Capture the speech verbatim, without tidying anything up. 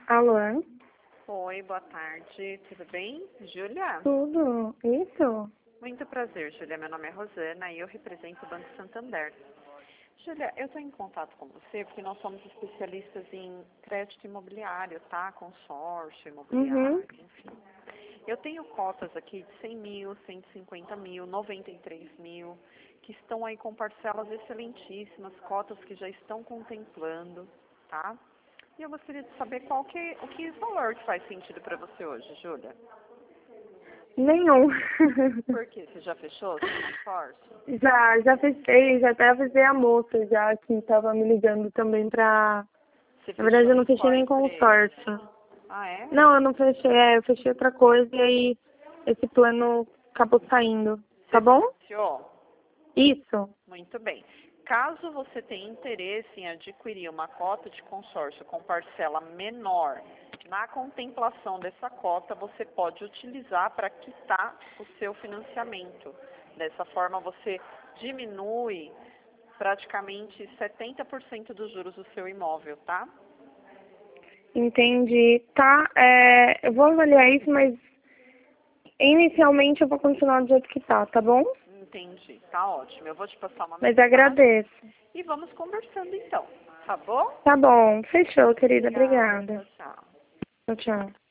Alô? Oi, boa tarde, tudo bem? Júlia? Tudo? Isso? Muito prazer, Júlia. Meu nome é Rosana e eu represento o Banco Santander. Júlia, eu estou em contato com você porque nós somos especialistas em crédito imobiliário, tá? Consórcio Uhum. imobiliário, enfim. Eu tenho cotas aqui de cem mil, cento e cinquenta mil, noventa e três mil, que estão aí com parcelas excelentíssimas, cotas que já estão contemplando, tá? E eu gostaria de saber qual que, o que valor que faz sentido para você hoje, Júlia. Nenhum. Por quê? Você já fechou o seu consórcio? Já, já fechei, já até avisei a moça já que tava me ligando também pra... Você Na verdade fechou eu não em fechei qual nem empresa? consórcio. Ah, é? Não, eu não fechei, é, eu fechei outra coisa e aí esse plano acabou saindo. Tá Você bom? financiou? Isso. Muito bem. Caso você tenha interesse em adquirir uma cota de consórcio com parcela menor, na contemplação dessa cota você pode utilizar para quitar o seu financiamento. Dessa forma você diminui praticamente setenta por cento dos juros do seu imóvel, tá? Entendi. Tá, é, eu vou avaliar isso, mas inicialmente eu vou continuar do jeito que tá, tá bom? Entendi, tá ótimo. Eu vou te passar uma Mas mensagem agradeço. e vamos conversando então, tá bom? Tá bom, fechou, querida. Obrigada, Obrigada. tchau, tchau. Tchau, tchau.